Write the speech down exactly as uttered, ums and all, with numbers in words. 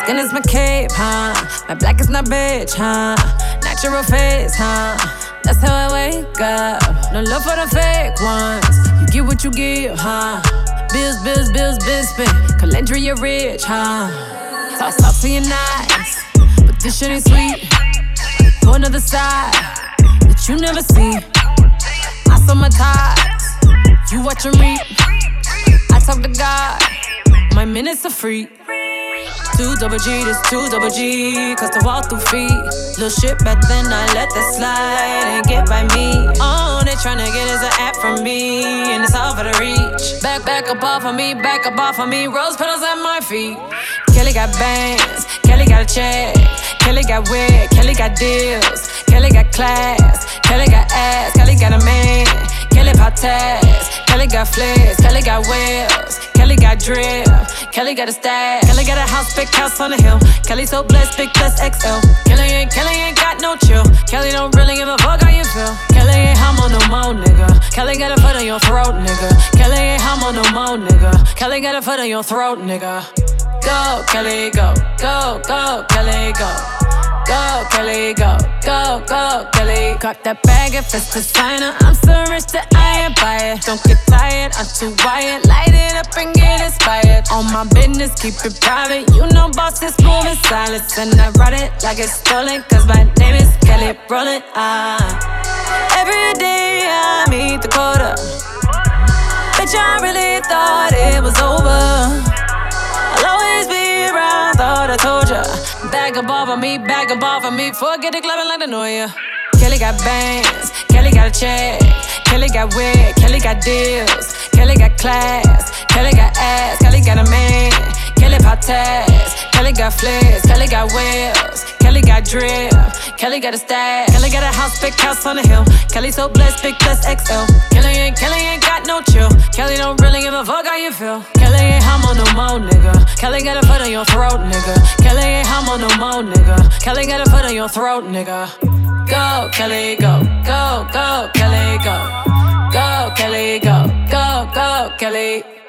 skin is my cape, huh? My black is my bitch, huh? Natural face, huh? That's how I wake up. No love for the fake ones. You get what you give, huh? Bills, bills, bills, bills, spit. Calendria, you're rich, huh? Toss off to your nice, but this shit ain't sweet. Go another side that you never see. I saw my ties, you watch them reap. I talk to God, my minutes are free. Two double G, this two double G, cause to walk through feet. Little shit back then, I let that slide and get by me. Oh, they tryna get us an app from me, and it's all for the reach. Back, back up off of me, back up off of me, rose petals at my feet. Kelly got bands, Kelly got a check, Kelly got wig, Kelly got deals, Kelly got class, Kelly got ass, Kelly got a man, Kelly pop tags, Kelly got flares, Kelly got wheels, Kelly got drip, Kelly got a stash, Kelly got a house, big house on the hill, Kelly so blessed, big plus X L. Kelly ain't, Kelly ain't got no chill, Kelly don't really give a fuck how you feel. Kelly ain't homo no more, nigga. Kelly got a foot on your throat, nigga. Kelly ain't homo no more, nigga. Kelly got a foot on your throat, nigga. Go, Kelly, go, go, go, Kelly, go. Go, Kelly, go, go, go, Kelly. Got that bag if it's designer. I'm so rich that I ain't buy it. Don't get tired, I'm too wired. Light it up and get inspired. On my business, keep it private. You know boss is moving silence. And I write it like it's stolen, cause my name is Kelly Rowland. Ah. Every day I meet the quota. Bitch, I really thought it was over. I'll always be around, thought I told ya. Bag up off of me, bag up off of me. Forget the clubbing like the know ya. Kelly got bands, Kelly got a check, Kelly got wig, Kelly got deals, Kelly got class, Kelly got ass, Kelly got a man, Kelly pop tags, Kelly got flares, Kelly got wheels, Kelly got drip, Kelly got a stash, Kelly got a house, big house on the hill, Kelly so blessed, big plus X L. Kelly ain't, Kelly ain't got no chill, Kelly don't really give a fuck how you feel. Kelly ain't homo no more, nigga. Kelly got a foot on your throat, nigga. Kelly ain't homo no more, nigga. Kelly got a foot on your throat, nigga. Go, Kelly, go, go, go, Kelly, go. Go, Kelly, go, go, go, Kelly.